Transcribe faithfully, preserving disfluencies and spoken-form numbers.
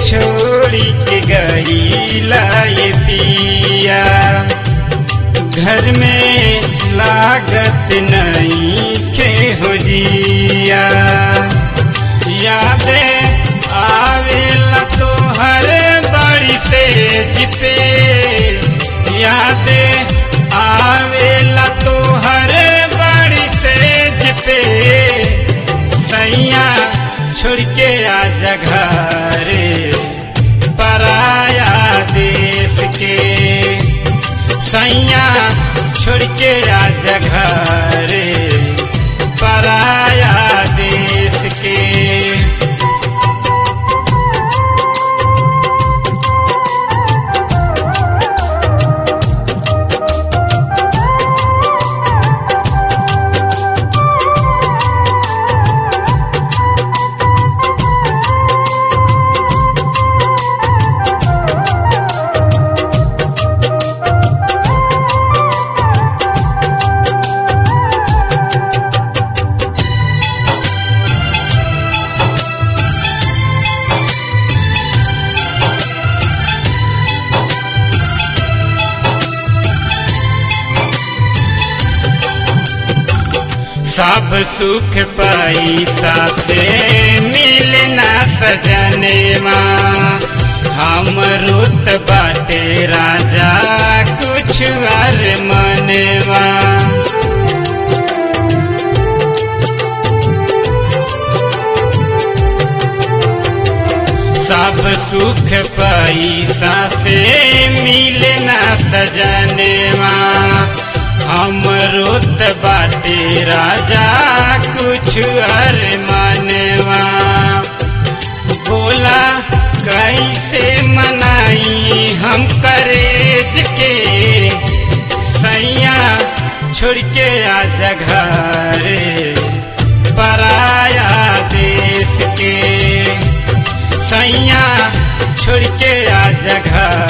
छोड़ी के गईला ये पिया, घर में लागत नहीं खे हो जिया। यादे आवेला तोहर बड़ी तेज पे, यादे आवेला तोहर बड़ी तेज पे। सैया छोड़ के आजा घरे पराया देश के, सैया छोड़ के आजा घरे पराया देश के। सब सुख पैसा से मिलना सजनेवा, हम रुत बाटे राजा कुछ और मनवा। सब सुख पैसा से मिलना सजनेवा, हम रुत बाटे राजा कुछ और मनवा। बोला कैसे मनाई हम करेज के, सैया छोड़ के आजा घरे पराया देश के, सैया छोड़ के आजा घर